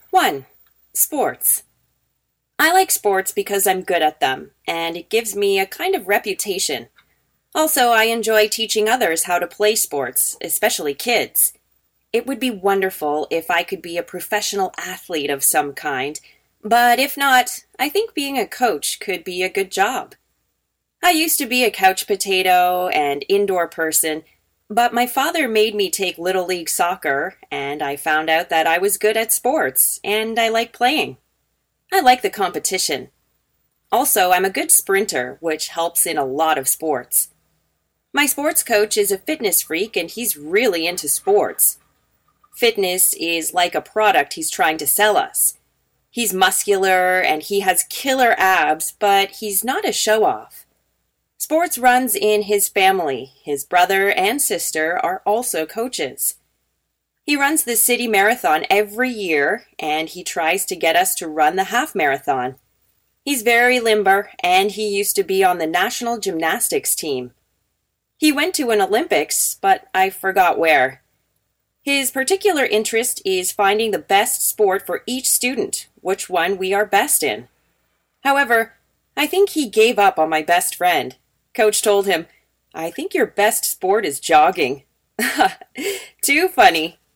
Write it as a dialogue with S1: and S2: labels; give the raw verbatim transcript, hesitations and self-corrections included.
S1: one. Sports. I like sports because I'm good at them, and it gives me a kind of reputation. Also, I enjoy teaching others how to play sports, especially kids. It would be wonderful if I could be a professional athlete of some kind, but if not, I think being a coach could be a good job. I used to be a couch potato and indoor person, but my father made me take Little League soccer, and I found out that I was good at sports, and I like playing. I like the competition. Also, I'm a good sprinter, which helps in a lot of sports. My sports coach is a fitness freak, and he's really into sports. Fitness is like a product he's trying to sell us. He's muscular, and he has killer abs, but he's not a show-off. Sports runs in his family. His brother and sister are also coaches. He runs the city marathon every year, and he tries to get us to run the half marathon. He's very limber, and he used to be on the national gymnastics team. He went to an Olympics, but I forgot where. His particular interest is finding the best sport for each student, which one we are best in. However, I think he gave up on my best friend. Coach told him, "I think your best sport is jogging." Too funny.